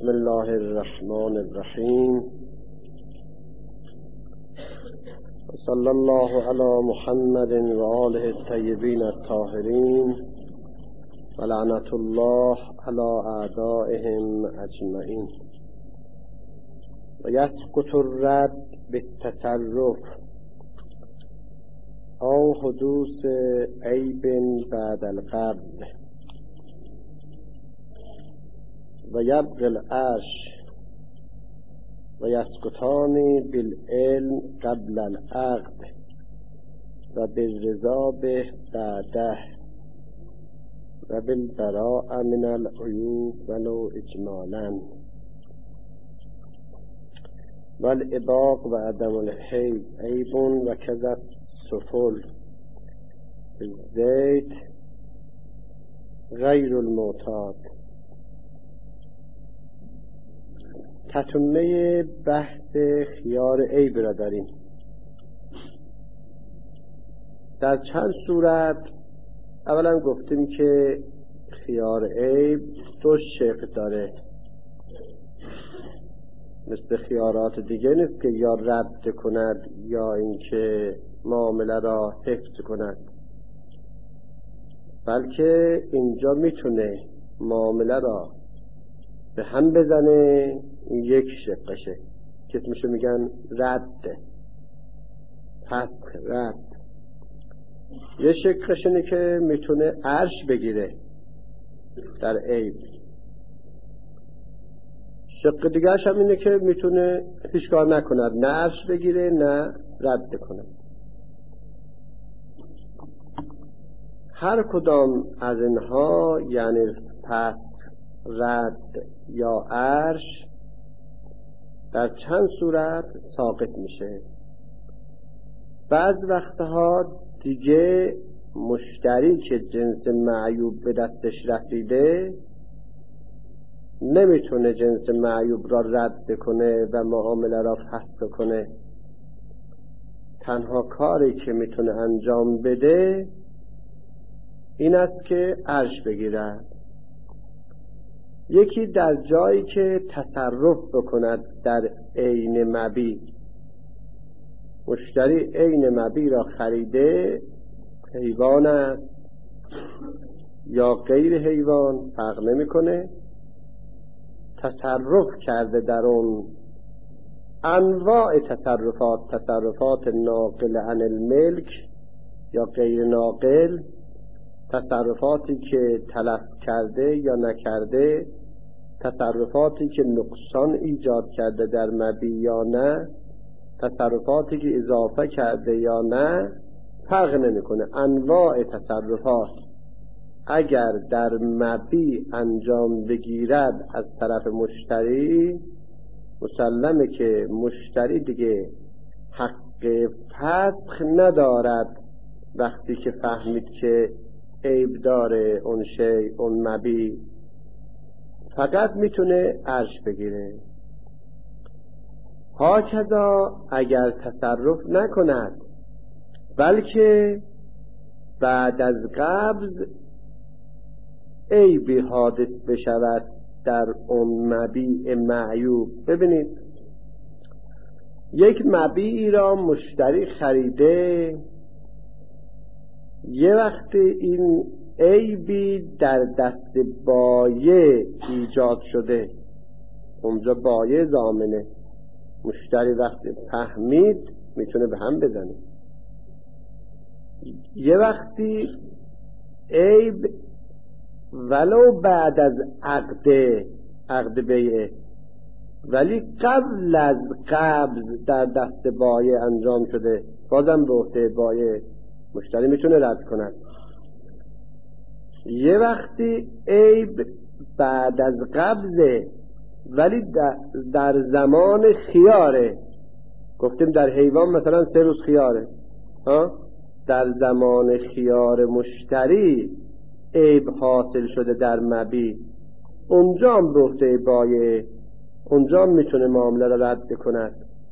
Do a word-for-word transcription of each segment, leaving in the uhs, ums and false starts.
بسم الله الرحمن الرحیم صلی الله علی محمد و آله الطیبین الطاهرین و لعنت الله علی اعدائهم اجمعین. و یسقط الرد بالتصرف او حدوث عیب بعد القبض و یبقی العرش و یسقطان بالعلم قبل العقد و بالرضا به بعده و بالبراء من العیوب ولو اجمالا و الاباق و عدم الحیب عیب و کذا سفل بالزید غیر المعتاد. تتمه بحث خیار عیب را داریم. در چند صورت اولا گفتیم که خیار عیب دو شکل داره، مثل خیارات دیگه نیست که یا رد کند یا اینکه معامله را حفظ کند، بلکه اینجا میتونه معامله را به هم بزنه، یک شقشه که اسمشو میگن رد، پس رد. یه شقش اینه که میتونه عرش بگیره در عیب. شق دیگرش هم اینه که میتونه هیچ کار نکند، نه عرش بگیره نه رد کند. هر کدام از اینها یعنی پس، رد یا عرش در چند صورت ساقط میشه. بعض وقتها دیگه مشتری که جنس معیوب به دستش رسیده نمیتونه جنس معیوب را رد کنه و معامله را فسخ کنه. تنها کاری که میتونه انجام بده این است که عرش بگیرد. یکی در جایی که تصرف بکند در عین مبیع. مشتری عین مبیع را خریده، حیوان است یا غیر حیوان فرق نمیکنه، تصرف کرده در اون. انواع تصرفات، تصرفات ناقل عن الملک یا غیر ناقل، تصرفاتی که تلف کرده یا نکرده، تصرفاتی که نقصان ایجاد کرده در مبیع یا نه، تصرفاتی که اضافه کرده یا نه، فرق نمیکنه. انواع تصرفات اگر در مبیع انجام بگیرد از طرف مشتری، مسلمه که مشتری دیگه حق فسخ ندارد وقتی که فهمید که عیب داره اون شی، اون مبیع، فقط میتونه عرش بگیره. هاکذا اگر تصرف نکند بلکه بعد از قبض عیبی حادث بشود در اون مبیع معیوب. ببینید یک مبیعی را مشتری خریده، یه وقتی این عیبی در دست بایع ایجاد شده، اونجا بایع ضامنه، مشتری وقتی فهمید میتونه به هم بزنه. یه وقتی عیب ولو بعد از عقد عقد بیعه ولی قبل از قبض در دست بایع انجام شده، بازم به عهده بایع، مشتری میتونه رد کند. یه وقتی عیب بعد از قبضه ولی در زمان خیاره، گفتیم در حیوان مثلا سه روز خیاره، ها؟ در زمان خیار مشتری عیب حاصل شده در مبیع، اونجا هم به عهده بایع، اونجا میتونه معامله را رد کند.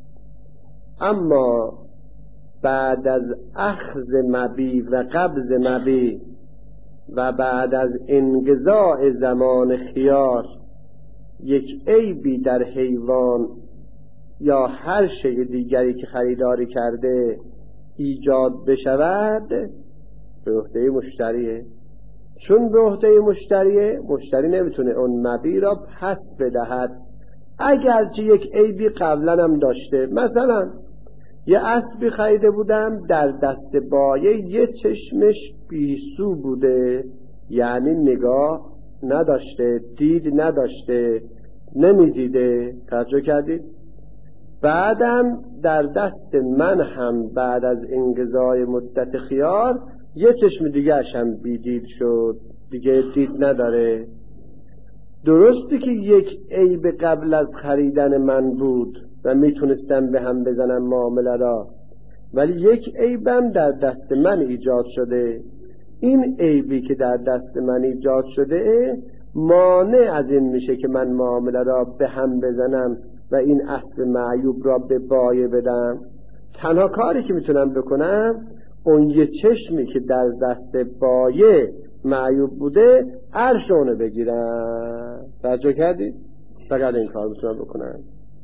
اما بعد از اخذ مبیع و قبض مبیع و بعد از انقضاء زمان خیار یک عیبی در حیوان یا هر شی دیگری که خریداری کرده ایجاد بشود به عهده مشتریه. چون به عهده مشتریه، مشتری نمیتونه اون مبیع را پس بدهد اگرچه یک عیبی قبلا هم داشته. مثلا یه اسبی خریده بودم در دست بایع یه چشمش بیسو بوده، یعنی نگاه نداشته، دید نداشته، نمیدیده. توجه کردید؟ بعدم در دست من هم بعد از انقضای مدت خیار یه چشم دیگه هم بیدید شد، دیگه دید نداره. درسته که یک عیب قبل از خریدن من بود و میتونستم به هم بزنم معامله را، ولی یک عیبم در دست من ایجاد شده. این عیبی که در دست من ایجاد شده مانع از این میشه که من معامله را به هم بزنم و این اسب معیوب را به بایع بدم. تنها کاری که میتونم بکنم اون یه چشمی که در دست بایع معیوب بوده عرش اونو بگیرم. توجه کردید؟ فقط این کار میتونم بکنم.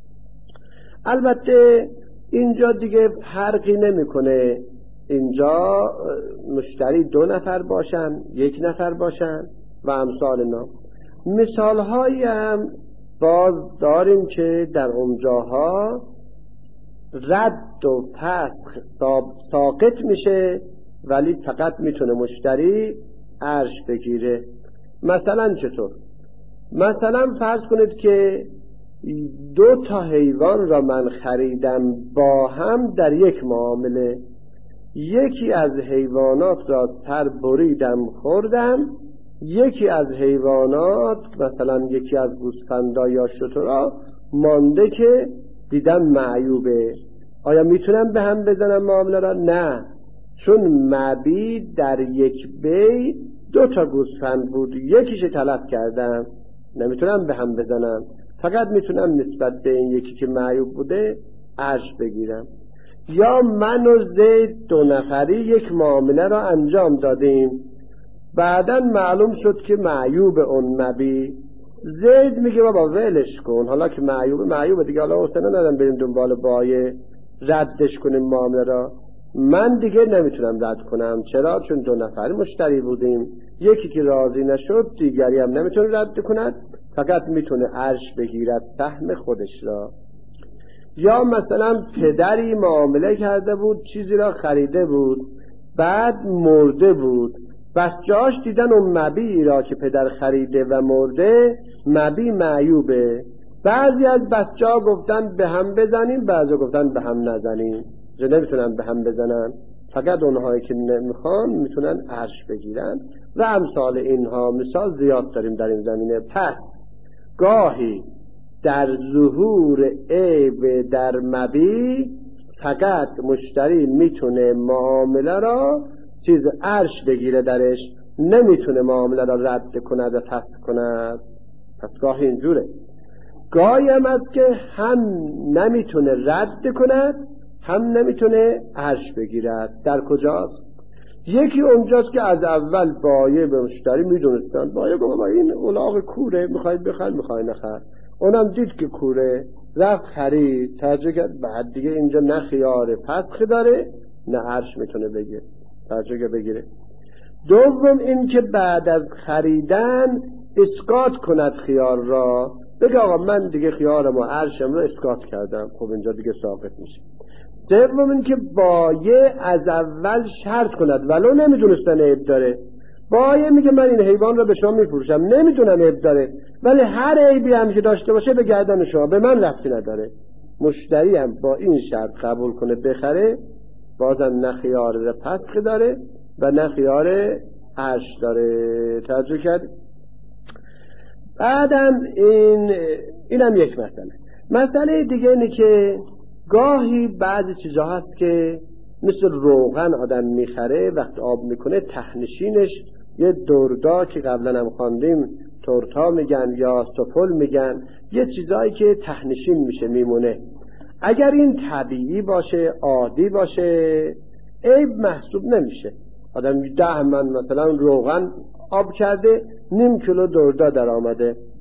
البته اینجا دیگه فرقی نمیکنه اینجا مشتری دو نفر باشن، یک نفر باشن و امثال اینا. مثال هایی هم باز داریم که در اونجاها رد و فسخ ساقط میشه، ولی فقط میتونه مشتری عرش بگیره. مثلا چطور؟ مثلا فرض کنید که دو تا حیوان را من خریدم با هم در یک معامله. یکی از حیوانات را سر بریدم خوردم، یکی از حیوانات مثلا یکی از گوسفندا یا شترا مانده که دیدم معیوبه. آیا میتونم به هم بزنم معامله را؟ نه، چون مبیع در یک بی دو تا گوسفند بود، یکیش تلف کردم، نمیتونم به هم بزنم. فقط میتونم نسبت به این یکی که معیوب بوده عرش بگیرم. یا من و زید دو نفری یک معامله را انجام دادیم، بعداً معلوم شد که معیوب اون مبیع. زید میگه بابا ولش کن، حالا که معیوب معیوب دیگه، حالا حسنه ندارم بریم دنبال بایع ردش کنیم معامله را. من دیگه نمیتونم رد کنم. چرا؟ چون دو نفری مشتری بودیم، یکی که راضی نشد دیگری هم نمیتونه رد کند، فقط میتونه عرش بگیرد سهم خودش را. یا مثلا پدری معامله کرده بود، چیزی را خریده بود، بعد مرده بود، بچه‌هاش دیدن اون مبیعی را که پدر خریده و مرده مبیع معیوبه. بعضی از بچه‌ها گفتن به هم بزنیم، بعضی گفتن به هم نزنیم. چه نمیتونن به هم بزنن، فقط اونهایی که نمیخوان میتونن عرش بگیرن و امثال اینها. مثال زیاد داریم در این زمینه. پس گاهی در ظهور عیب در مبیع فقط مشتری میتونه معامله را چیز عرش بگیره درش، نمیتونه معامله را رد کند و فسخ کند. پس گاهی اینجوره. گاهی هم است که هم نمیتونه رد کند هم نمیتونه عرش بگیرد. در کجاست؟ یکی اونجاست که از اول بایع به مشتری میدونستن، بایع گفت بابا این الاغ کوره، میخواید بخر میخواید نخر. اونم دید که کوره، رفت خرید، ترجیح کرد. بعد دیگه اینجا نه خیار فسخ داره نه عرش میتونه بگیره، ترجیح بگیره. دوم این که بعد از خریدن اسقاط کند خیار را، بگه آقا من دیگه خیارم و عرشم رو اسقاط کردم، خب اینجا دیگه ساقط میشه. سوم این که بایع از اول شرط کند ولو نمیدونستن عیب داره. بایع میگه من این حیوان رو به شما میفروشم، نمیدونم عیب داره، ولی هر عیبی هم که داشته باشه به گردن شما، به من ربطی نداره. مشتری هم با این شرط قبول کنه بخره، بازم نه خیار فسخ داره و نه خیار عرش داره. توجه کرد؟ بعدم این اینم یک مسئله. مسئله دیگه اینه که گاهی بعضی چیزا هست که مثل روغن آدم میخره، وقت آب میکنه تهنشینش یه دردا که قبلا هم خواندیم تورتا میگن یا سفل میگن، یه چیزایی که تهنشین میشه میمونه. اگر این طبیعی باشه، عادی باشه، عیب محسوب نمیشه. آدم ده من مثلا روغن آب کرده، نیم کیلو دردا در آمده،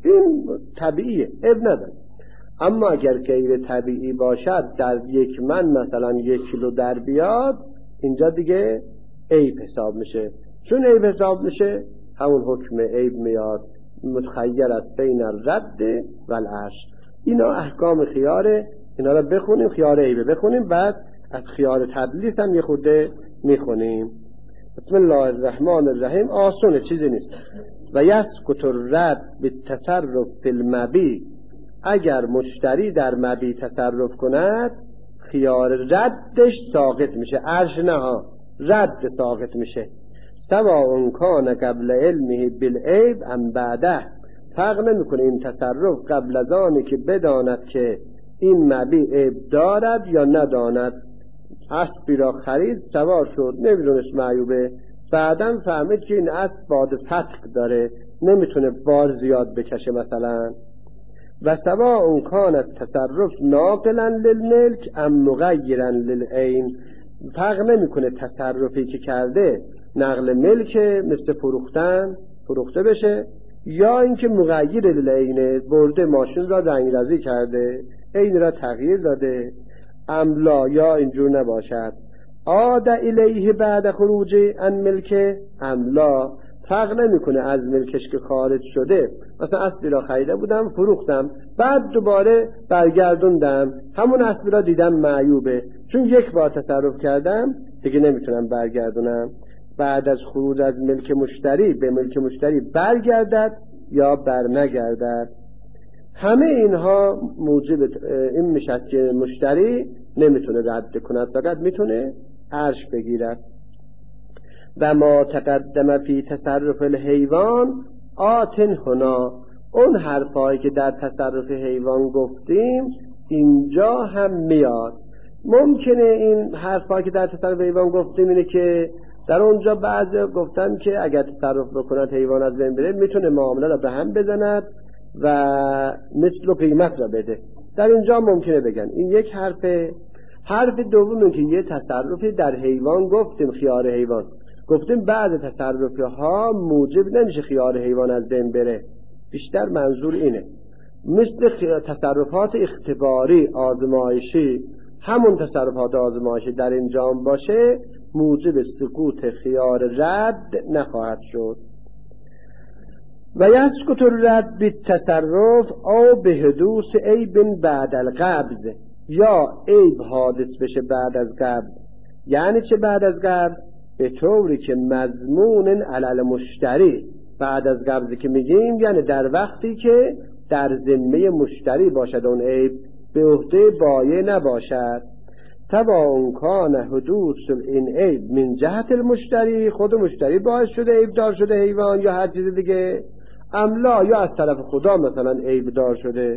این طبیعیه، اب نداره. اما اگر غیر طبیعی باشد، در یک من مثلا یک کیلو در بیاد، اینجا دیگه عیب حساب میشه. چون عیب حساب میشه، همون حکم عیب میاد، متخیر از بین الرد و العرش. اینا احکام خیاره، اینا رو بخونیم، خیار عیبه بخونیم، بعد از خیار تدلیس هم یه خورده میخونیم. بسم الله الرحمن الرحیم. آسونه، چیزی نیست. و یسکت الرد بالتصرف فی المبیع، اگر مشتری در مبیع تصرف کند، خیار ردش ساقط میشه. عرش نه ها، رد ساقط میشه. سواء کان قبل علمه بالعیب ام بعده، فرق نمیکنه این تصرف قبل از آنی که بداند که این مبیع عیب دارد یا نداند. اسبی را خرید، سوار شد، نمیدونست معیوبه، بعداً فهمید که این اسب باد فتق داره، نمیتونه بار زیاد بکشه مثلا. و سواء کان التصرف ناقلا للملک ام مغیرا للعین، فرق نمیکنه تصرفی که کرده نقل ملک، مثل فروختن فروخته بشه، یا اینکه مغیر للعینه، برده ماشین را رنگرزی کرده، عین را تغییر داده، املا یا اینجور نباشد. عاد الیه بعد خروج عن ملک املا، فرق نمیکنه از ملکش که خارج شده، مثلا اسبی را خریده بودم فروختم، بعد دوباره برگردوندم، همون اسبی را دیدم معیوبه، چون یک بار تصرف کردم دیگه نمیتونم برگردونم. بعد از خروج از ملک مشتری به ملک مشتری برگردد یا بر نگردد. همه اینها موجب این میشه که مشتری نمیتونه رد کند، فقط میتونه عرش بگیرد. و ما تقدم فی تصرف الحیوان آتن هنا، اون حرفایی که در تصرف حیوان گفتیم اینجا هم میاد. ممکنه این حرفایی که در تصرف حیوان گفتیم اینه که در اونجا بعضی گفتن که اگر تصرف بکند حیوان از بین بره، میتونه معامله را به هم بزند و مثل و قیمت را بده. در اینجا ممکنه بگن این یک حرفه. حرف دوم که یه تصرفی در حیوان گفتیم، خیار حیوان گفتیم، بعد تصرفها موجب نمیشه خیار حیوان از بین بره، بیشتر منظور اینه مثل تصرفات اختباری آزمایشی، همون تصرفات آزمایشی در انجام باشه، موجب سقوط خیار رد نخواهد شد. و یسکت الرد بالتصرف او بحدوث عیب بعد القبض، یا عیب حادث بشه بعد از قبض. یعنی چه بعد از قبض؟ به طوری که مضمون علی المشتری، بعد از قبضی که میگیم یعنی در وقتی که در ذمه مشتری باشد، اون عیب به عهده بایع نباشد. تبا کان حدوث این عیب من جهت المشتری، خود مشتری باعث شده عیب دار شده حیوان یا هر چیز دیگه، املا یا از طرف خدا مثلا عیب دار شده.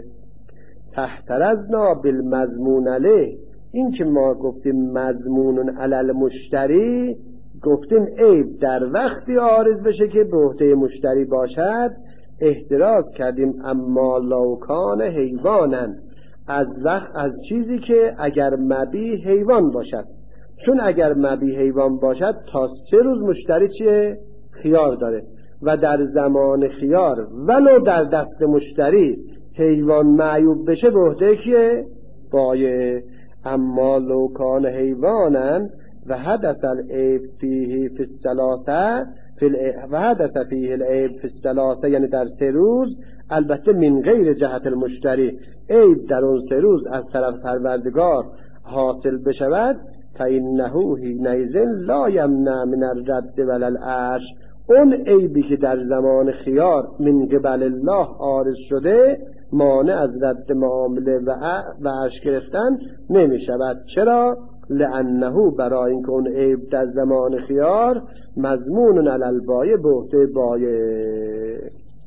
تحترزنا بالمضمون علیه، این که ما گفتیم مضمون علی المشتری، گفتیم عیب در وقتی عارض بشه که به عهده مشتری باشد، احتراز کردیم اما لو کان حیوانن، از وقت از چیزی که اگر مبیع حیوان باشد، چون اگر مبیع حیوان باشد تا سه روز مشتری چیه؟ خیار داره، و در زمان خیار ولو در دست مشتری حیوان معیوب بشه به عهده کیه؟ بایع. اما لو کان حیوانن و حدث العیب فیه فی الثلاثه و حدث فیه العیب فی الثلاثه، یعنی در سه روز، البته من غیر جهت المشتری، عیب در اون سه روز از طرف پروردگار حاصل بشود، فإنه حینئذ لا یمنع من الرد ولا العرش، اون عیبی که در زمان خیار من قبل الله عارض شده مانع از رد معامله و عرش گرفتن نمی شود. چرا؟ لانه، برای اینکه اون عیب در زمان خیار مضمون علی البایع، به عهده بایع.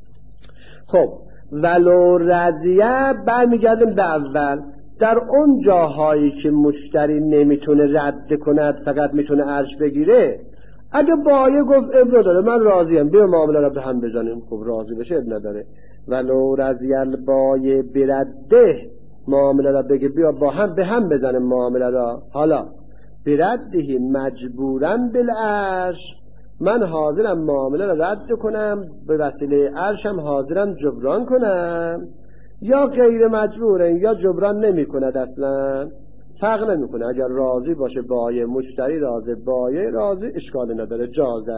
خب ولو رضیه، برمیگردیم به اول، در اون جاهایی که مشتری نمیتونه رد کند، فقط میتونه عرش بگیره، اگه بایع گفت اب نداره من راضیم، بیا معامله را به هم بزنیم، خب راضی بشه اب نداره. ولو رضی البایع برده، معامله را بگه بیا با هم به هم بزنیم معامله را، حالا برده مجبورن بالعرش، من حاضرم معامله را رد کنم، به وسیله عرشم حاضرم جبران کنم، یا غیر مجبورن یا جبران نمی کند، اصلا فرق نمی کنه. اگر راضی باشه بایع، مشتری راضی، بایع راضی، اشکال نداره، جازه.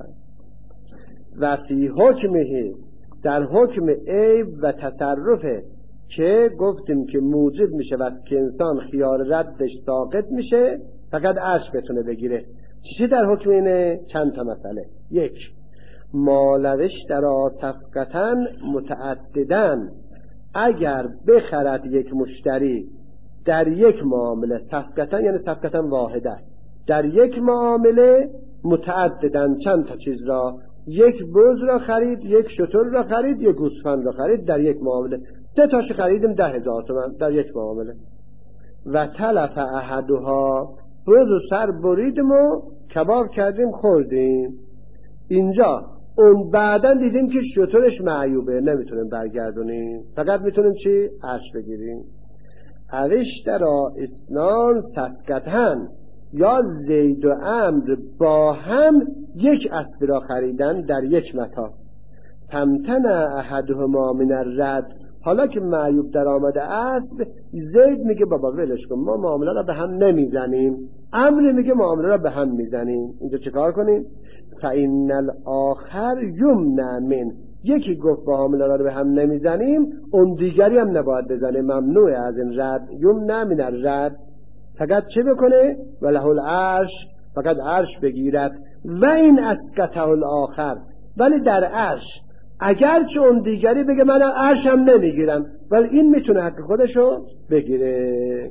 و فی حکمه، در حکم عیب و تصرفه که گفتیم که موجب میشه و که انسان خیار ردش ساقط میشه، فقط عرش بتونه بگیره. چی در حکم اینه؟ چند تا مسئله. یک، مالوش در صفقتن متعددن، اگر بخرد یک مشتری در یک معامله، صفقتن یعنی صفقتن واحده، در یک معامله متعددن، چند تا چیز را، یک بز را خرید، یک شتر را خرید، یک گوسفند را خرید در یک معامله، سه تاش خریدیم ده هزار تومان در یک معامله. و تلف احدها، بز و سر بریدیم و کباب کردیم خوردیم. اینجا اون بعدن دیدیم که شترش معیوبه، نمیتونیم برگردونیم، فقط میتونیم چی؟ عرش بگیریم. اوشترا اسنان صفقتن، یا زید و عمرو با هم یک اسب را خریدن در یک متاع، تمتن احدهما من الرد، حالا که معیوب در آمده اسب، زید میگه بابا ولش کن، ما معامله را به هم نمیزنیم، عمرو میگه معامله را به هم میزنیم. اینجا چه کار کنیم؟ فإن الآخر یمنع من، یکی گفت با معامله را به هم نمیزنیم، اون دیگری هم نباید بزنه، ممنوع از این رد، یمنع من الرد. فقط چه بکنه؟ وله العرش، فقط عرش بگیرد. و این اسقطه الاخر، ولی در عرش اگرچه اون دیگری بگه من عرش هم نمیگیرم، ولی این میتونه حق خودشو بگیره.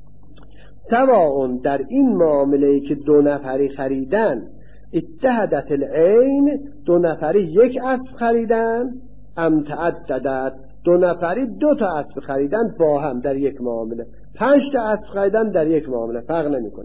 سواء در این معامله‌ای که دو نفری خریدن، اتحدت العین، دو نفری یک اسب خریدن، ام تعددت، دو نفری دو تا اسب خریدن با هم در یک معامله، پنج تا اسب خریدن در یک معامله، فرق نمیکنه.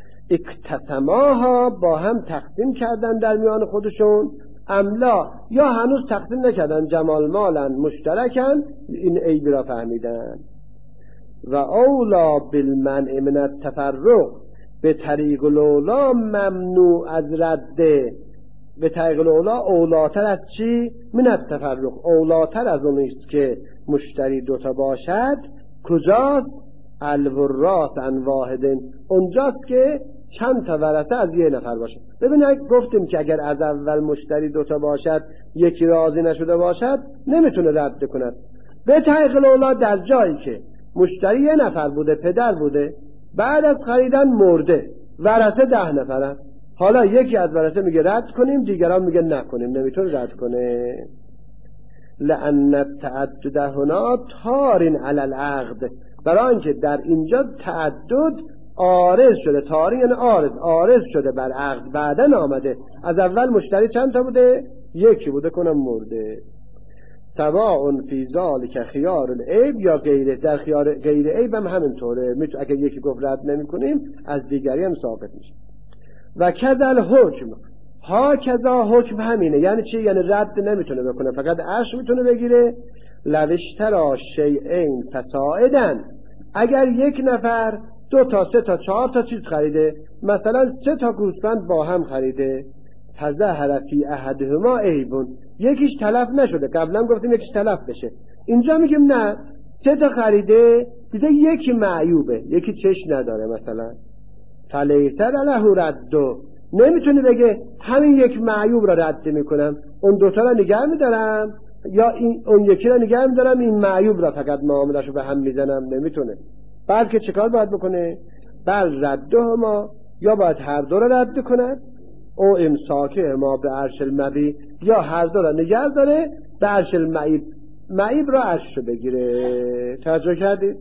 اکتسماها، با هم تقسیم کردن در میان خودشون، املا، یا هنوز تقسیم نکردن، جمال مالن مشترکن، این عیب را فهمیدن. و اولا بالمنع من التفرق، به طریق الاولا ممنوع از رده، به طریق الاولا اولاتر از چی؟ من التفرق، اولاتر از اونیست که مشتری دوتا باشد. کجاست؟ الوراث عن واحدن، اونجاست که چند تا ورثه از یه نفر باشه. ببینید گفتیم که اگر از اول مشتری دوتا باشد، یکی راضی نشده باشد، نمیتونه رد کند. به طریق الاولا در جایی که مشتری یه نفر بوده، پدر بوده، بعد از خریدن مرده، ورثه ده نفرن، حالا یکی از ورثه میگه رد کنیم، دیگران میگه نکنیم، نمیتونه رد کنه. لأن التعدد هنا تار علی العقد، برای اینکه در اینجا تعدد عارض شده، تاری یعنی عارض، عارض شده بر عقد، بعدن آمده. از اول مشتری چند تا بوده؟ یکی بوده، کنم مرده. سواء فی ذلک خیار العیب یا غیره، در خیار غیر عیب هم همینطوره، اگر یکی گفت رد نمی کنیم، از دیگری هم ثابت میشه. و کذل حکم، ها کذا حکم همینه. یعنی چی؟ یعنی رد نمیتونه بکنه، فقط عرش میتونه بگیره. لوشترا شیئین فسائدن، اگر یک نفر دو تا سه تا چهار تا چیز خریده، مثلا سه تا گوسفند با هم خریده، تظاهر فی احدهما عیبون، یکیش تلف نشده، قبلا گفتیم یکیش تلف بشه، اینجا میگیم نه، سه تا خریده، دیده یکی معیوبه، یکی چش نداره مثلا، فلیسر له ردو، نمیتونه بگه همین یک معیوب را رد میکنم، اون دوتا را نگه میدارم، یا این اون یکی را نگه میدارم، این معیوب را فقط معاملهشو به هم میزنم، نمیتونه. بلکه چیکار باید بکنه؟ بل رده ما، یا باید هر دو را رد کند، او امساکه ما به عرش المبی، یا هر دو را نگه داره به عرش المعیب، معیب را عرش رو بگیره. توجه کردید؟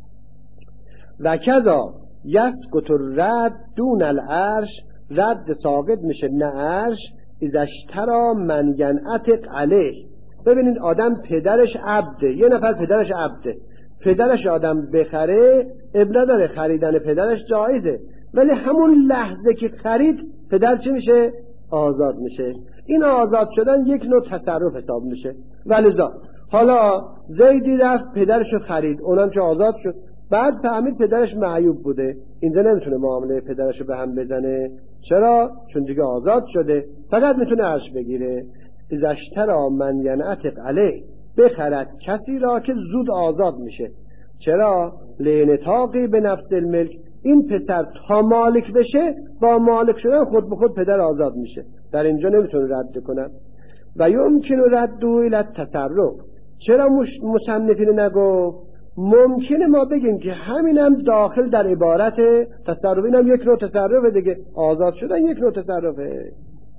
و کذا یسقط الرد دون العرش، رد ساقط میشه نه عرش، اذا اشترى من ینعتق علیه. ببینید آدم پدرش عبده، یه نفر پدرش عبده، پدرش آدم بخره، اب نداره، خریدن پدرش جایزه، ولی همون لحظه که خرید پدر چی میشه؟ آزاد میشه. این آزاد شدن یک نوع تصرف حساب میشه. ولذا حالا زیدی رفت پدرشو خرید، اونم که آزاد شد، بعد فهمید پدرش معیوب بوده، اینجا نمیتونه معامله پدرشو به هم بزنه. چرا؟ چون دیگه آزاد شده، فقط میتونه عرش بگیره. اذا اشتری من ینعتق علیه، بخرد کسی را که زود آزاد میشه. چرا؟ لینتاقی به نفس الملک، این پسر تا مالک بشه با مالک شدن خود به خود پدر آزاد میشه، در اینجا نمیتونه رد کنن. و یمکن ردو الی التصرف. چرا مصنفین نگفت؟ ممکنه ما بگیم که همینم داخل در عبارت تصرف، اینم یک نوع تصرفه دیگه، آزاد شدن یک نوع تصرفه.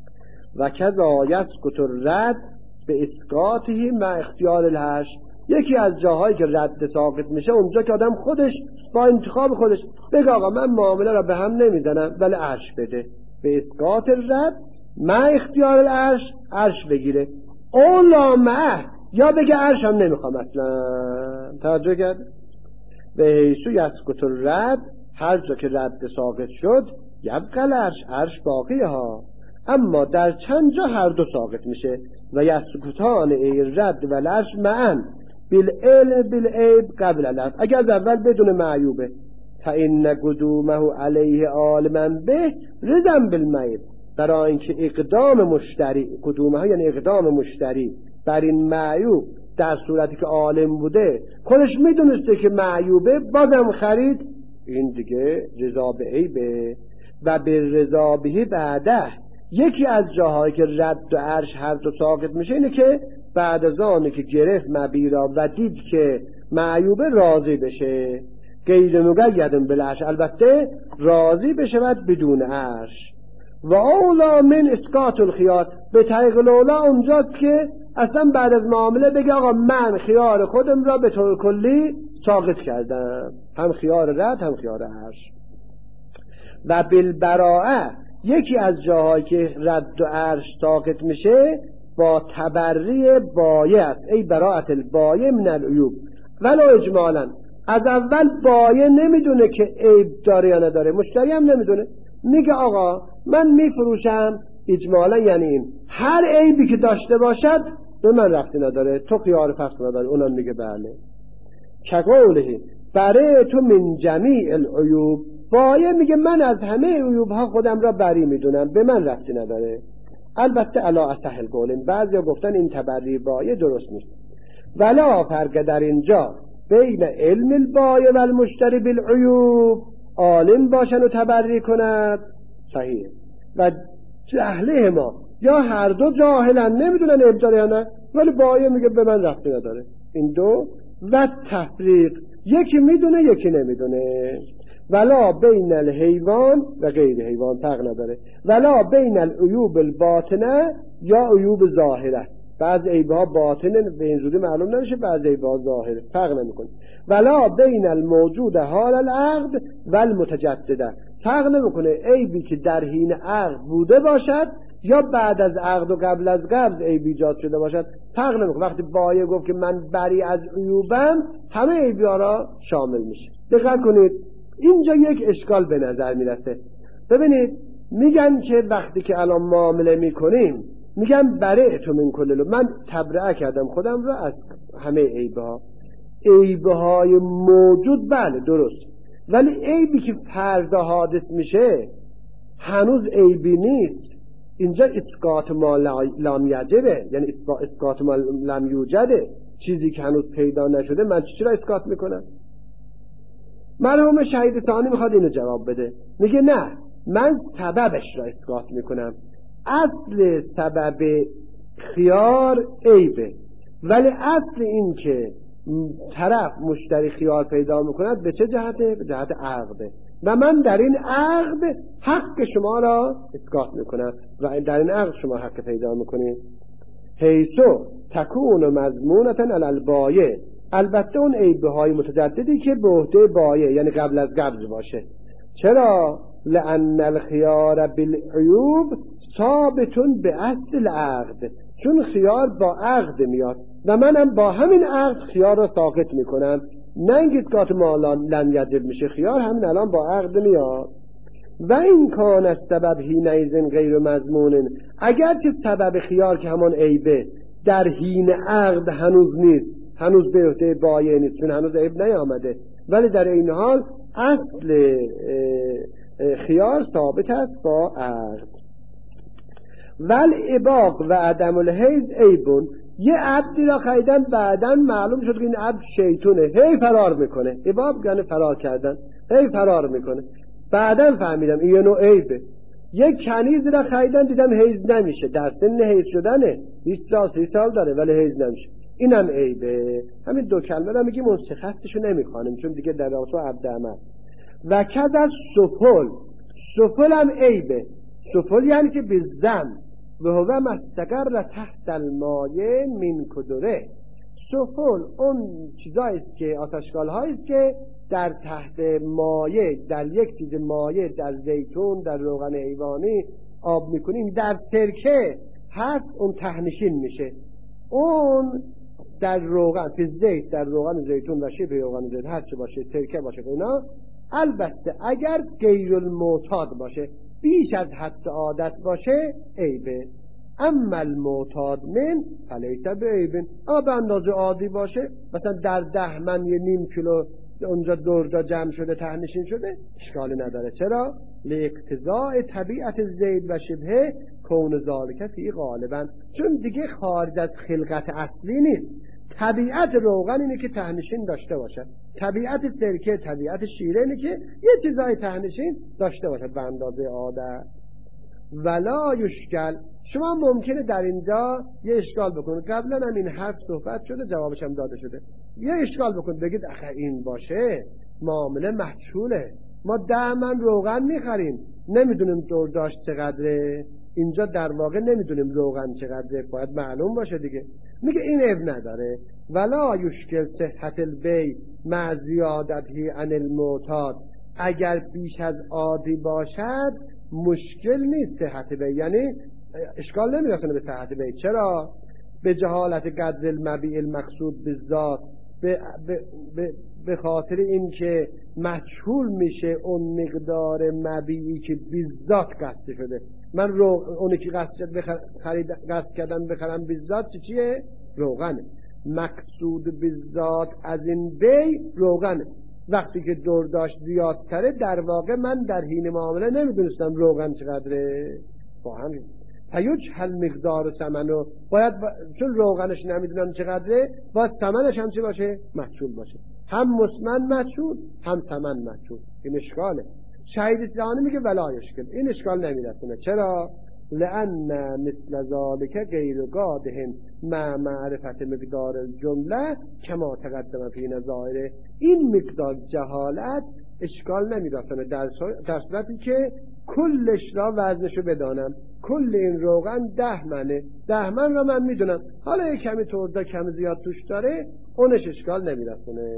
و کذا یسقط الرد به اسقاطه مع اختیار العرش. یکی از جاهایی که رد ساقط میشه اونجا که آدم خودش با انتخاب خودش بگه آقا من معامله را به هم نمیزنم ولی عرش بده، به اسقاط الرد مع اختیار العرش، عرش بگیره. اولا مع، یا بگه عرش هم نمیخوام اصلا. توجه کرد؟ به حیثو یسقط الرد، هر جا که رد ساقط شد یبقى العرش، عرش باقیه ها. اما در چند جا هر دو ساقط میشه. و یسقطان ای رد و العرش معا بالعلم بالعیب قبل العرش. اگر از اول بدون معیوبه، فإن قدومه علیه عالما به رضا بالمعیب، برای اینکه اقدام مشتری، قدومه یعنی اقدام مشتری بر این معیوب در صورتی که عالم بوده، خودش میدونسته که معیوبه بازم خرید، این دیگه رضا به عیبه. و به رضا به بعده. یکی از جاهایی که رد و عرش هر دو ساقط میشه اینه که بعد از آنه که گرفت مبیرا و دید که معیوبه راضی بشه، غیر مقید بالعرش، البته راضی بشه بعد بدون عرش. و اولا من اسقاط الخیار، به طریق الاولا اونجاست که اصلا بعد از معامله بگه آقا من خیار خودم را به طور کلی ساقط کردم، هم خیار رد هم خیار عرش. و بالبراءه، یکی از جاهایی که رد و عرش ساقط میشه با تبری بایه است، ای براءت البایه من العیوب. ولو اجمالا، از اول بایه نمیدونه که عیب داره یا نداره، مشتری هم نمیدونه، میگه آقا من میفروشم اجمالا، یعنی این هر عیبی که داشته باشد به من ربطی نداره، تو خیار فصل نداره. اونم میگه بله. که قوله بره تو من جمیع العیوب، بایه میگه من از همه عیوب ها خودم را بری میدونم، به من ربطی نداره. البته علا اصح القولین، بعضیا گفتن این تبری بایه درست نیست. ولا فرق در اینجا بین علم البایه و المشتری بالعیوب، عالم باشن و تبری کند صحیح، و جهله ما، یا هر دو جاهلن نمیدونن عیب داره یا نه، ولی بایه میگه به من ربطی نداره. این دو. و تفریق، یکی میدونه یکی نمیدونه. ولا بین الحیوان و غیر حیوان، فرق نداره. ولا بین العیوب الباطنه یا عیوب ظاهره، بعض عیبها باطنه به این زودی معلوم نمیشه، بعض عیبها ظاهره، فرق نمیکنه. ولا بین الموجود حال العقد و المتجدده، فرق نمیکنه عیبی که در حین عقد بوده باشد یا بعد از عقد و قبل از قبض عیب ایجاد شده باشد، فرق نمیکنه. وقتی بایه گفت که من بری از عیوبم، همه عیبها را شامل میشه. دقت کنید، اینجا یک اشکال به نظر میرسه. ببینید میگن که وقتی که الان معامله میکنیم میگن برئ تو من کل، من تبرئه کردم خودم را از همه عیبها. عیبهای موجود بله درست، ولی عیبی که فردا حادث میشه هنوز عیبی نیست. اینجا اسقاط ما لم یجبه، یعنی اسقاط ما لم یوجده، چیزی که هنوز پیدا نشده من چرا اسقاط میکنم؟ مرحوم شهید ثانی میخواد اینو جواب بده، میگه نه، من سببش را اسقاط میکنم. اصل سبب خیار عیبه، ولی اصل این که طرف مشتری خیار پیدا میکند به چه جهته؟ به جهت عقده، و من در این عقد حق شما را اسقاط میکنم و در این عقد شما حق پیدا میکنید. حیثو تکون مضمونتا علی البایع، البته اون عیبهای متجددی که به عهده بایع یعنی قبل از قبض باشه. چرا؟ لأن الخيار بالعیوب ثابتون به اصل العقد، چون خیار با عقد میاد و منم با همین عقد خیار را ساقط میکنم، نه اینکه اسقاط ما لم یجب میشه، خیار همین الان با عقد میاد. و این کان از سبب حینئذ غیر مضمون، اگرچه سبب خیار که همان عیبه در حین عقد هنوز نیست، هنوز به عهده بایع نیست چون هنوز عیب نیامده، ولی در این حال اصل خیار ثابت است با عقد. ول اباق و عدم الحیض عیبون. یه عبدی را خریدن بعداً معلوم شد که این عبد شیطونه، هی فرار میکنه. اباق یعنی فرار کردن، هی فرار میکنه. بعداً فهمیدم این یه نوع عیبه. یک کنیز را خریدن دیدم حیض نمیشه، در سن حیض شدنه، بیست سال سی سال داره ولی حیض نمیشه، اینم عیبه. همین دو کلمه را میگیم مستخصشو نمیخوانیم چون دیگه در راسو عبد عمل. و کذ از سفل. سفل هم عیبه. سفل یعنی که بالزم و هو مستقر تحت المایه من کدره. سفل اون چیزاییست که آتشکالهاییست که در تحت مایه، در یک چیز مایه، در زیتون، در روغن حیوانی آب میکنیم، در سرکه هست اون تهنشین میشه. اون در روغن فی زیت، در روغن زیتون و شبه روغن زیتون هر چه باشه، سرکه باشه اینا، البته اگر غیر المعتاد باشه، بیش از حد عادت باشه عیبه. اما المعتاد من فلیس بعیب. اما به اندازه عادی باشه، مثلا در ده من یه نیم کیلو اونجا دورجا جمع شده تهنشین شده، اشکالی نداره. چرا؟ لاقتضاء طبیعت زید و شبهه کون ذالک فی غالبا. چون دیگه خارج از خلقت اصلی نیست. طبیعت روغن اینه که تهنشین داشته باشه، طبیعت سرکه، طبیعت شیره اینه که یه چیزای تهنشین داشته باشه به اندازه عادت. ولا یشکل. شما ممکنه در اینجا یه اشکال بکنید، قبلا هم این حرف صحبت شده جوابش هم داده شده، یه اشکال بکنید بگید آخه این باشه معامله محصوله، ما ده من روغن میخریم نمیدونیم دور داشت چقدره، اینجا در واقع نمیدونیم روغن چقدره، باید معلوم باشه دیگه. میگه این عیب نداره. ولا یشکل صحت البیع مع زیادته عن المعتاد. اگر بیش از عادی باشد مشکل نیست صحت بیع، یعنی اشکال نمیرسونه به صحت بیع. چرا؟ به جهالت قدر المبیع المقصود بالذات، به, به, به, به خاطر این که مجهول میشه اون مقدار مبیعی که بالذات قصد شده. من رو اونی که قصد بخر... خرید قصد کردم بخرم بالذات چی چیه؟ روغنه. مقصود بالذات از این بیع روغنه. وقتی که دور داشت زیادتره در واقع من در حین معامله نمیدونستم روغن چقدره. با همین پیوچ هل مقدار ثمنو باید با... چون روغنش نمیدونم چقدره باید ثمنش هم چی باشه؟ مجهول باشه. هم مسمن مجهول هم ثمن مجهول. این اشکاله. شهید اسلامی میگه ولا یشکل، این اشکال نمیرسونه. چرا؟ لأن مثل ذالک غیر قادح مع معرفت مقدار الجمله کما تقدم فی نظائر. این مقدار جهالت اشکال نمیرسونه در صورتی که کلش را وزنشو بدانم. کل این روغن ده منه، ده من را من میدونم، حالا یک کمی توردا کمی زیاد توش داره اونش اشکال نمیرسونه.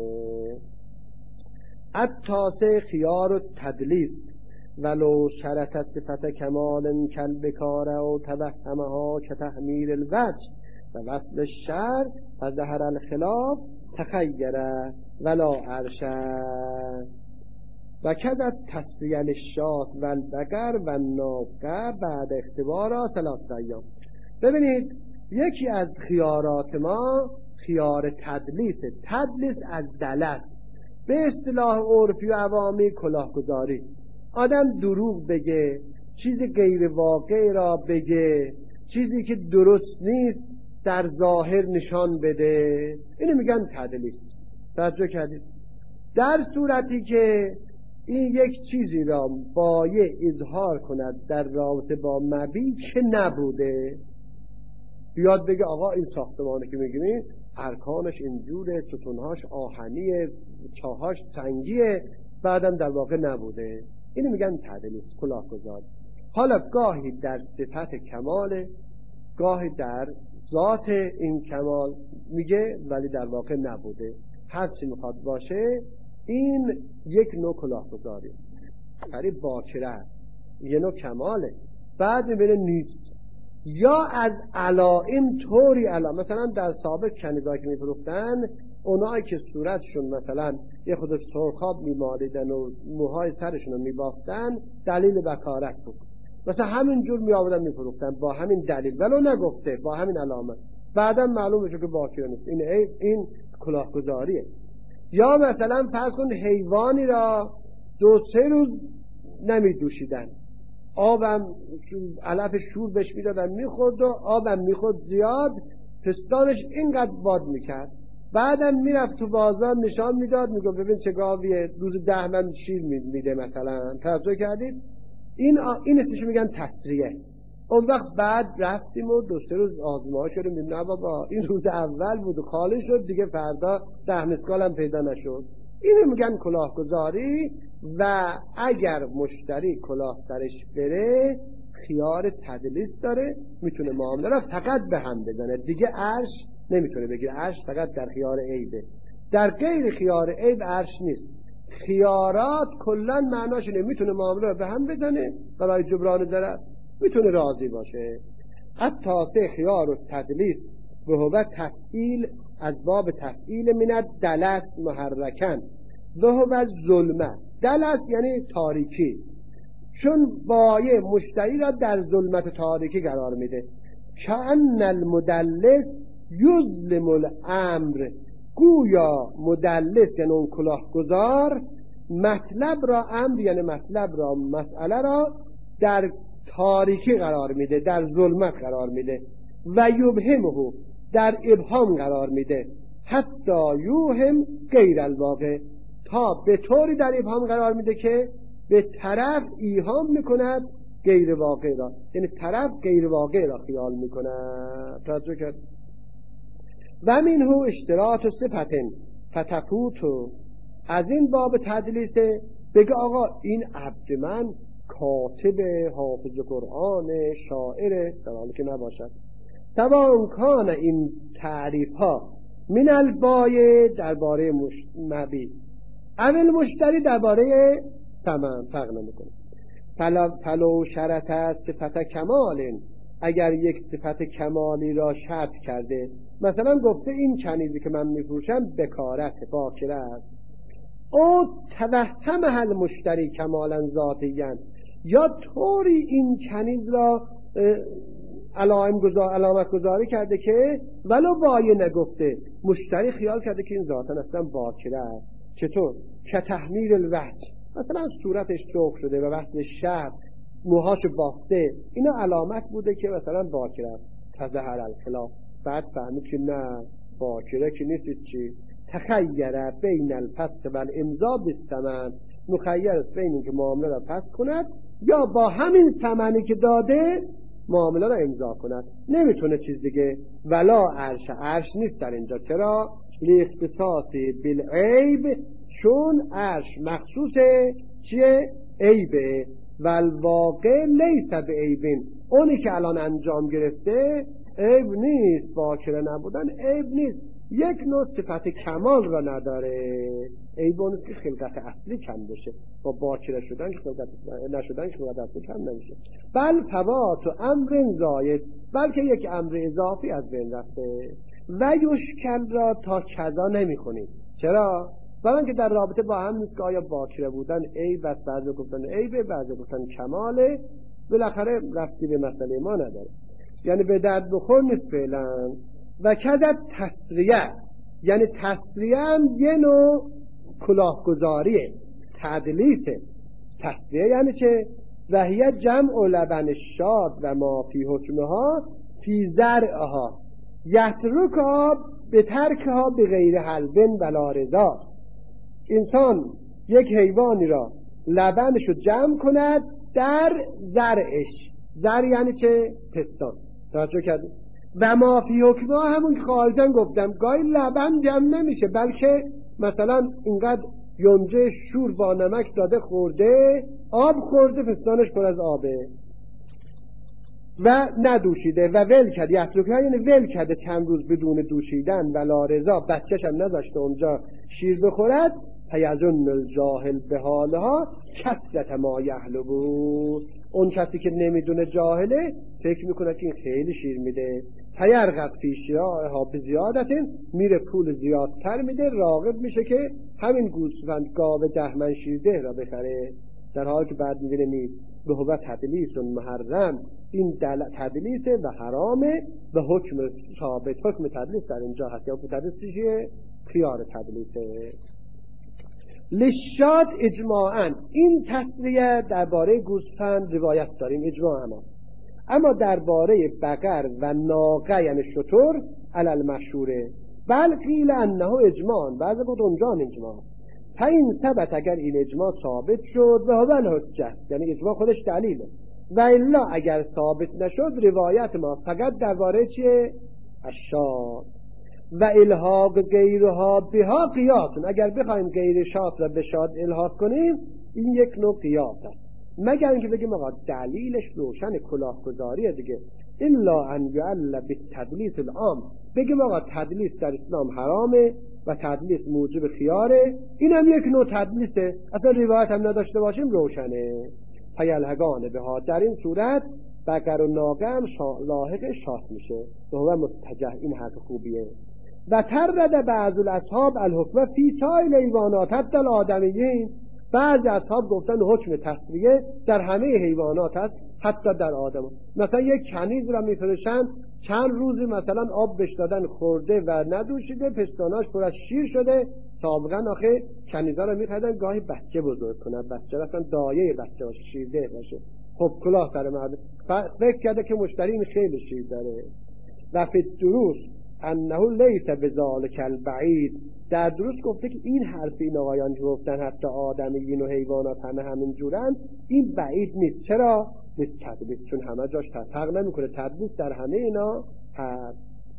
التاسع خیار و تدلیس ولو شرط صفت کمال کل بکاره و توهمها که تحمیل الوجه و وصل الشر و ظهر الخلاف تخیره ولا عرشه. و کذا تصفیه الشاة و البقر و الناقه بعد اختبارها ثلاث ایام. ببینید یکی از خیارات ما خیار تدلیس. تدلیس از دلس، به اصطلاح عرفی و عوامی کلاهگذاری. آدم دروغ بگه، چیزی غیر واقع را بگه، چیزی که درست نیست در ظاهر نشان بده، اینو میگن تدلیس. توجه کردید؟ در صورتی که این یک چیزی را بایع اظهار کند در رابطه با مبیع که نبوده، بیاد بگه آقا این ساختمانی که میگیم ارکانش اینجوره، ستونهاش آهنیه، چاهاش سنگیه، بعدم در واقع نبوده، اینو میگن تدلیس، کلاهگذاری. حالا گاهی در صفت کماله، گاهی در ذات این کمال میگه ولی در واقع نبوده. هر چی میخواد باشه این یک نوع کلاهگذاری. قریب باکره یه نوع کماله، بعد میبینه نیست. یا از علائم طوری علائم، مثلا در سابق کنیزایی که میفروختن اونایی که صورتشون مثلا یه خود سرخاب میمالیدن و موهای سرشون رو میبافتن دلیل بکارت بود، مثلا همین جور میآوردن میفروختن با همین دلیل ولو نگفته با همین علامت، بعدا معلوم بشه که باکره نیست. این این کلاهگذاریه. یا مثلا فرض کن حیوانی را دو سه روز نمی دوشیدن، آبم علف شور بهش میدادن میخورد و آبم میخورد زیاد، پستانش اینقدر باد میکرد. بعدم میرفت تو بازار نشان میداد، میگه ببین چه گاویه، روز ده من شیر میده مثلا. توجه کردید؟ این این اسمش میگن تسریه. اون وقت بعد رفتیم و دو سه روز آزمایش کردیم، میگم نه بابا این روز اول بود و خالی شد دیگه، فردا ده مسکال هم پیدا نشد. اینو میگن کلاهگذاری. و اگر مشتری کلاه سرش بره خیار تدلیس داره، میتونه معامله را فقط به هم بزنه، دیگه عرش نمیتونه بگیره. عرش فقط در خیار عیبه، در غیر خیار عیب عرش نیست. خیارات کلن معناش اینه میتونه معامله را به هم بزنه برای جبران ضرر، میتونه راضی باشه. حتی سه خیار و تدلیس و هو تفعیل از باب تفعیل من دلس محرکن و هو ظلمه. دلس یعنی تاریکی، چون بایه مشتری را در ظلمت تاریکی قرار میده. کأن المدلس یظلم الامر، گویا مدلس یعنی اون کلاهگذار مطلب را، امر یعنی مطلب را، مسئله را در تاریکی قرار میده، در ظلمت قرار میده. و یبهمه، در ابهام قرار میده. حتی یوهم غیر الواقع، تا به طوری در ابهام قرار میده که به طرف ایهام میکند غیر واقع را، یعنی طرف غیر واقع را خیال میکند. توجه کرد؟ و منه اشتراط صفتن فتفوت، از این باب تدلیسه بگه آقا این عبد من کاتب، حافظ قرآن، شاعر، در حالی که نباشد. سواء کان این تعریف ها من البایع درباره مبی، اول مشتری درباره ثمن فرق نمیکنه. فلو شرط صفت کمال، اگر یک صفت کمالی را شرط کرده، مثلا گفته این کنیزی که من میفروشم بکارت باکره است، او توهم هل مشتری کمالا ذاتیاً، یا طوری این کنیز را علائم گذار علامت گذاری کرده که ولو بایه نگفته، مشتری خیال کرده که این ذاتاً اصلا باکره است. چطور؟ که تحمیل الوجه، مثلا صورتش سرخ شده و وصل شب، موهاش بافته، اینا علامت بوده که مثلا باکره است. تظهر الخلاف، بعد فهمید که نه باکره که نیست. چی؟ تخیر بین الفسخ و الامضا بالثمن، مخیر است بین اینکه معامله را فسخ کند یا با همین ثمنی که داده معامله را امضا کند. نمیتونه چیز دیگه. ولا عرش، عرش نیست در اینجا. چرا؟ لاختصاصی بالعیب، چون عرش مخصوص چیه؟ عیبه. والواقع لیس بعیبین، اونی که الان انجام گرفته عیب نیست، باکره نبودن عیب نیست، یک نوع صفت کمال را نداره. عیب اون است که خلقت اصلی کم بشه، با باکره شدن که خلقت نشدن که خلقت اصلی کم نمیشه. بل فوات و امر زاید، بلکه یک امر اضافی از بین رفته. و یشکل را تا کذا نمیخونید. چرا؟ برای که در رابطه با هم نیست که آیا باکره بودن عیب است، بعضی گفتن عیبه، بعضی گفتن کماله، بالاخره رفتی به مسئله ما نداره، یعنی به درد بخور نیست فعلا. و کذب تسریه، یعنی تسریه هم یه نوع کلاهگذاریه، تدلیسه. تسریه یعنی چه؟ و هی جمع لبن الشاد و ما فی حکمها فی زرعها یترکها به ترکها به غیر حلبن ولا رضا. انسان یک حیوانی را لبنش رو جمع کند در زرعش. زرع یعنی چه؟ پستان. توجه کردید؟ و ما فی حکمها همون که خارجاً گفتم، گاهی لبن جمع نمیشه، بلکه مثلا اینقدر یونجه شور با نمک داده خورده، آب خورده، پستانش پر از آبه و ندوشیده و ول کرد. یترکها یعنی ول کرده چند روز بدون دوشیدن. ولا رضا، بچه‌ش هم نذاشته اونجا شیر بخورد. فیظن الجاهل به حالها کثرت ما یحلبو، اون کسی که نمیدونه جاهله فکر میکنه که این خیلی شیر میده. فیرغب فی شرائها بزیادت، میره پول زیادتر میده، راغب میشه که همین گوسفند گاو ده من شیرده را بخره، در حالی که بعد میبینه نیست. به هو تدلیس محرم، این تدلیسه و حرامه و حکم ثابت. حکم تدلیس در اینجا هست. یا تدلیس چیه؟ خیار تدلیسه. لشاد اجماعاً، این تصریه درباره گوسفند روایت داریم، اجماع هم هست. اما درباره بقر و ناقه یعنی شتر علل مشهوره، بل قیل انه اجماع، بعضی بود اونجا اجماع. تا این ثبت، اگر این اجماع ثابت شد و هو الحجه، یعنی اجماع خودش دلیله، و الا اگر ثابت نشد روایت ما فقط درباره چیه؟ الشاد. و الحاق غیرها بها قیاسون، اگر بخوایم غیر شاد را به شاد الحاق کنیم این یک نوع قیاس است، مگر اینکه بگیم آقا دلیلش روشن کلاهگذاریه دیگه. الا ان یعل بالتدلیس العام، بگیم آقا تدلیس در اسلام حرامه و تدلیس موجب خیاره، این هم یک نوع تدلیسه، اصلا روایت هم نداشته باشیم روشنه. فیلحقان بها، در این صورت بقر و ناقه هم لاحق شاد میشه و هو متجه، این حرف خوبیه. و ترد بعض الاصحاب الحکم فی سایل حیوانات حتی الآدمیین، بعضی اصحاب گفتن حکم تسریه در همه حیوانات هست حتی در آدم. مثلا یک کنیز را میفرشن چند روزی مثلا آب بهش دادن خورده و ندوشیده، پستاناش پر از شیر شده. سابقا آخه کنیزا را میخوادن گاهی بچه بزرگ کنن، بچه را اصلا دایه بچه باشه، شیرده باشه. خب کلاه سر مرد فکر کرده که مشتری این خیلی شیر داره. و فی الدروس انه لیس بذالک البعید، در دروس گفته که این حرف این آقایان که گفتن حتی آدمیین و حیوانات همه همین جورن، این بعید نیست. چرا؟ به تدلیس، چون همه جاش تفرق نمیکنه، تدلیس در همه اینا هست.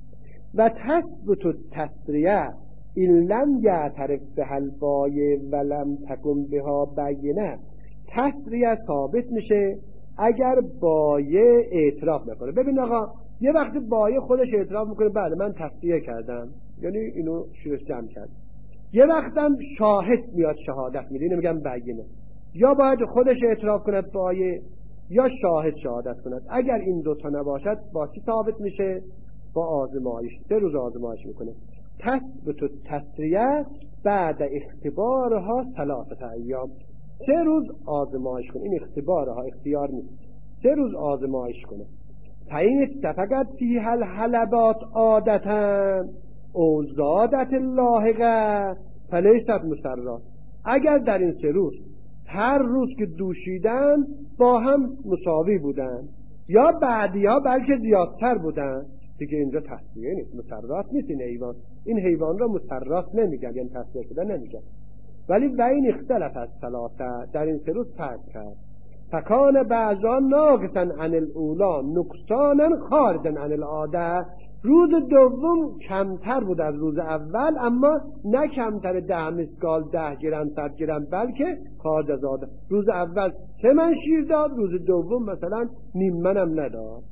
و تثبت تسریه این لم یعترف به البایع ولم تکن بها بینه، تسریه ثابت میشه اگر بایع اعتراف نکنه. ببین آقا یه وقتی بایع خودش اعتراف میکنه بله من تسریه کردم، یعنی اینو شیرش جمع کرد، یه وقتم شاهد میاد شهادت میده، اینو میگم بینه. یا باید خودش اعتراف کند بایع یا شاهد شهادت کند. اگر این دوتا نباشد با چی ثابت میشه؟ با آزمایش. سه روز آزمایش میکنه. تثبت تسریه بعد اختبارها ثلاثه ایام، سه روز آزمایش کنه. این اختبارها اختیار نیست، سه روز آزمایش کنه. فین اتفقت فیها الحلبات عادتا او زادت اللاحقه فلیست مسرات، اگر در این سه روز هر روز که دوشیدن با هم مساوی بودن یا بعدی ها بلکه زیادتر بودن، دیگه اینجا تسریه نیست، مسرات نیست. این حیوان این حیوان را مسرات نمیگن، یعنی تسریه شده نمیگن. ولی بین اختلاف از ثلاثه، در این سه روز فرق کرد. فکان بعضان ناقصا عن الاولا نقصانا خارجا عن العاده، روز دوم کمتر بود از روز اول، اما نه کمتر ده مسگال ده گرم صد گرم، بلکه خارج از عاده. روز اول سه من شیر داد، روز دوم مثلا نیم منم نداد.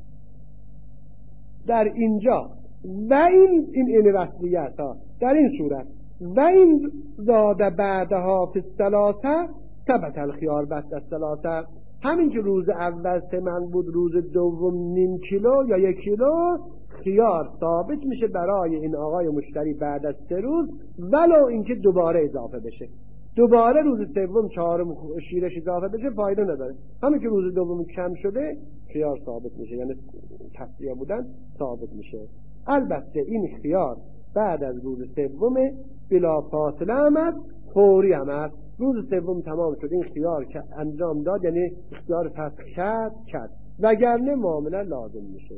در اینجا و این این این وصلیت ها در این صورت و این زاده بعدها فی الثلاثه ثبت الخیار بعد از ثلاثه، همین که روز اول سه من بود روز دوم نیم کیلو یا یک کیلو، خیار ثابت میشه برای این آقای مشتری بعد از سه روز، ولو اینکه دوباره اضافه بشه. دوباره روز سوم چهارم شیرش اضافه بشه فایده نداره، همین که روز دوم کم شده خیار ثابت میشه، یعنی تسریه بودن ثابت میشه. البته این خیار بعد از روز سوم بلا فاصله آمد، فوری آمد. روز سوم تمام شد این خیار که انجام داد، یعنی اختیار فسخ کرد کرد، وگرنه معامله لازم میشه.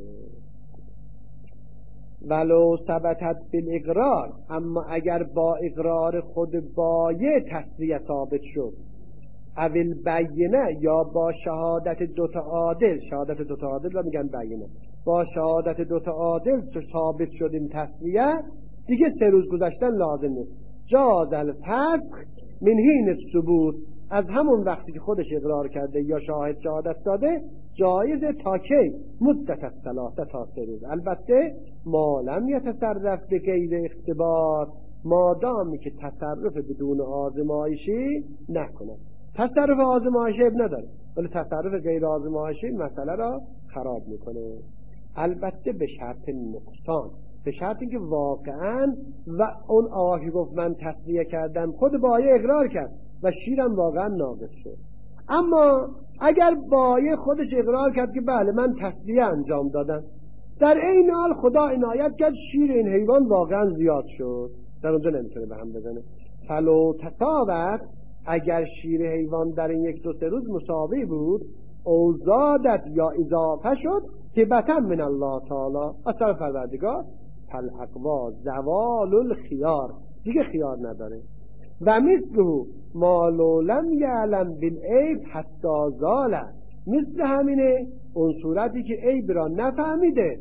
ولو ثبتت بالاقرار، اما اگر با اقرار خود بایع تسریه ثابت شد، اول بینه یا با شهادت دوتا عادل، شهادت دوتا عادل را میگن بینه، با شهادت دوتا عادل ثابت شد این تسریه، دیگه سه روز گذشتن لازم نیست. جاز الفسخ من حین الثبوت، از همون وقتی که خودش اقرار کرده یا شاهد شهادت داده جایزه تا کی؟ مدت از ثلاثه تا سه روز. البته ما لم یتصرف به غیر اختبار، مادامی که تصرف بدون آزمایشی نکنه. تصرف آزمایشی اب نداره، ولی تصرف غیر آزمایشی مسئله را خراب میکنه. البته به شرط نقصان، به شرطی که واقعا و اون آقا که گفت من تسریه کردم خود بایع اقرار کرد و شیرم واقعا ناقص شد. اما اگر بایع خودش اقرار کرد که بله من تسریه انجام دادم، در این حال خدا عنایت کرد شیر این حیوان واقعا زیاد شد، در اونجا نمیتونه به هم بزنه. فلو تساوت، اگر شیر حیوان در این یک دو سه روز مساوی بود، او زادت یا اضافه شد هبتا من الله تعالی، از طرف پروردگار، فالاقوا زوال الخیار، دیگه خیار نداره. و مثله ما لو لم یعلم بالعیب حتی زال، مثل همینه اون صورتی که عیب را نفهمیده،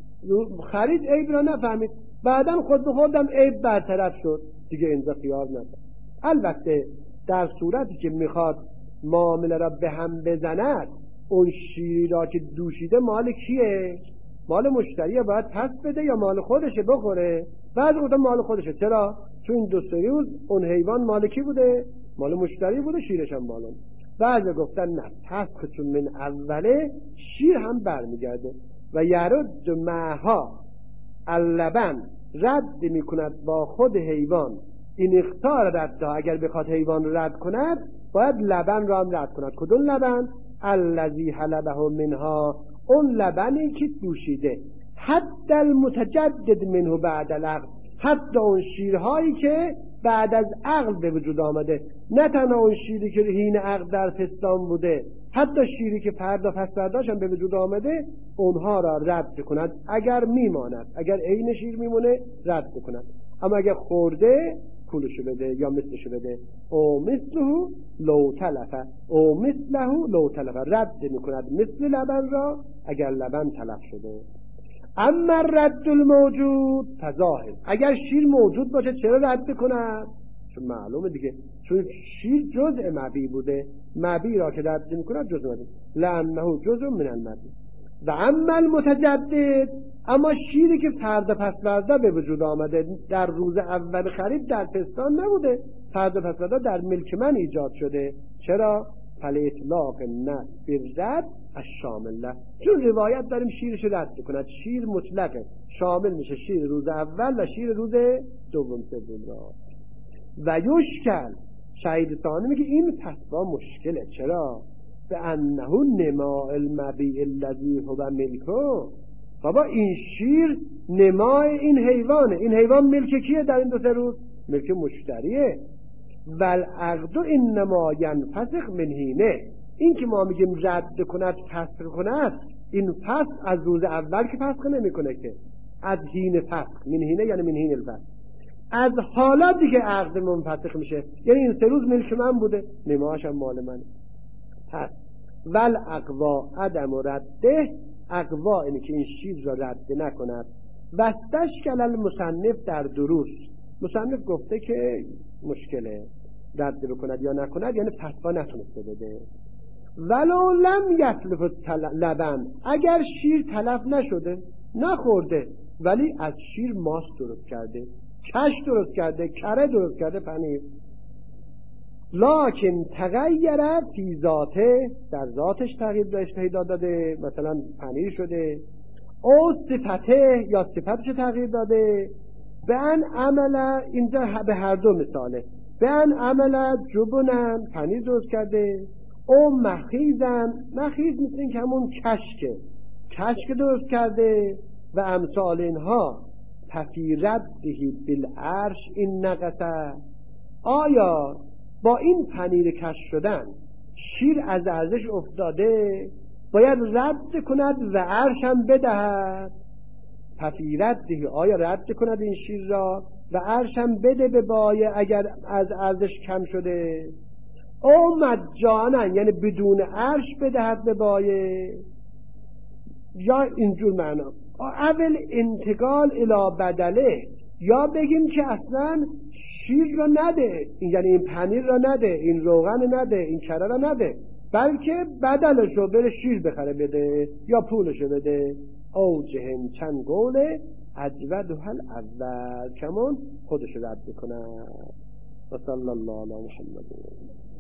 خرید عیب را نفهمید، بعداً خود به خودم عیب برطرف شد، دیگه اینجا خیار نداره. البته در صورتی که میخواد معامله را به هم بزند، اون شیری را که دوشیده مال کیه؟ مال مشتریه، باید پس بده یا مال خودشه بخوره؟ بعد گفتم مال خودشه. چرا؟ تو این دو سه روز اون حیوان مال کی بوده؟ مال مشتری بوده، شیرش هم مال اون. بعد گفتن نه، پس چون من اوله شیر هم برمیگرده. و یرد معها اللبن، رد میکند با خود حیوان. این اختار رد، اگر بخواد حیوان رد کند باید لبن را هم رد کند. کدوم لبن؟ الذی حلبه منها، اون لبنی که دوشیده. حتی المتجدد منه بعد العقل، حتی اون شیرهایی که بعد از عقل به وجود آمده، نه تنها اون شیری که حین عقل در پستان بوده، حتی شیری که فردا پس فرداش هم به وجود آمده، اونها را رد کند اگر میماند. اگر عین شیر میمونه رد کند، اما اگر خورده پولشو بده یا مثلشو بده. او مثله لو تلفه، او مثله لو تلفه، رد میکند مثل لبن را اگر لبن تلف شده. اما رد الموجود فظاهر، اگر شیر موجود باشه چرا رد کند؟ چون معلومه دیگه، چون شیر جزء مبی بوده، مبی را که رد میکند جزء مبی، لانه جزء من المبی. و اما المتجدد، اما شیری که فردا پس فردا به وجود آمده، در روز اول خرید در پستان نبوده، فردا پس فردا در ملک من ایجاد شده. چرا؟ فل اطلاق نه برد الشامل، چون روایت داریم شیرش رد کند. شیر مطلقه، شامل میشه شیر روز اول و شیر روز دوم سوم را. و یشکل، شهید ثانی میگه این فتوا مشکله. چرا؟ به انه نماء المبیع الذی هو ملکه، بابا این شیر نماء این حیوانه، این حیوان ملک کیه در این دو سه روز؟ ملک مشتریه. والعقد انما ینفسخ من حینه، این که ما میگیم رد کند فسخ کند، این فسخ از روز اول که فسخ نمیکنه که، از حین فسخ، من حینه یعنی من حین الفسخ، از حالاتی که عقد منفسخ میشه، یعنی این سه روز ملک من بوده، نماش هم مال منه. پس والاقوا عدم رده، اقوا اینه که این چیز را رد نکند. واستشکل المصنف در دروس، مصنف گفته که مشکله رد بکند یا نکند، یعنی فتوا نتونسته بده. ولو لم یتلف لبن، اگر شیر تلف نشده، نخورده، ولی از شیر ماست درست کرده، کش درست کرده، کره درست کرده، پنیر، لکن تغییر فی ذاته، در ذاتش تغییر بهش پیدا داده، مثلا پنیر شده، او صفته یا صفتش تغییر داده، به ان عمل، اینجا به هر دو مثاله، به ان عمل جبنن، پنیر درست کرده، او مخیزن، مخیز مثل این که همون کشکه، کشک درست کرده و امثال اینها. ففی رده بالعرش این نقصه، آیا با این پنیر کش شدن شیر از ارزش افتاده، باید رد کند و عرش هم بدهد؟ ففی رده، آیا رد کند این شیر را و عرش هم بده به بایه اگر از ارزش کم شده؟ او مجانا، یعنی بدون عرش بدهد به بایه، یا اینجور معنا اول انتقال الی بدله، یا بگیم که اصلا شیر را نده، یعنی این پنیر را نده، این روغن نده، این کره را نده، بلکه بدلشو بره شیر بخره بده یا پولشو بده. او جهن چند قوله اجود حل اول، کمون خودشو رد بکنه. و صلی الله علی محمد.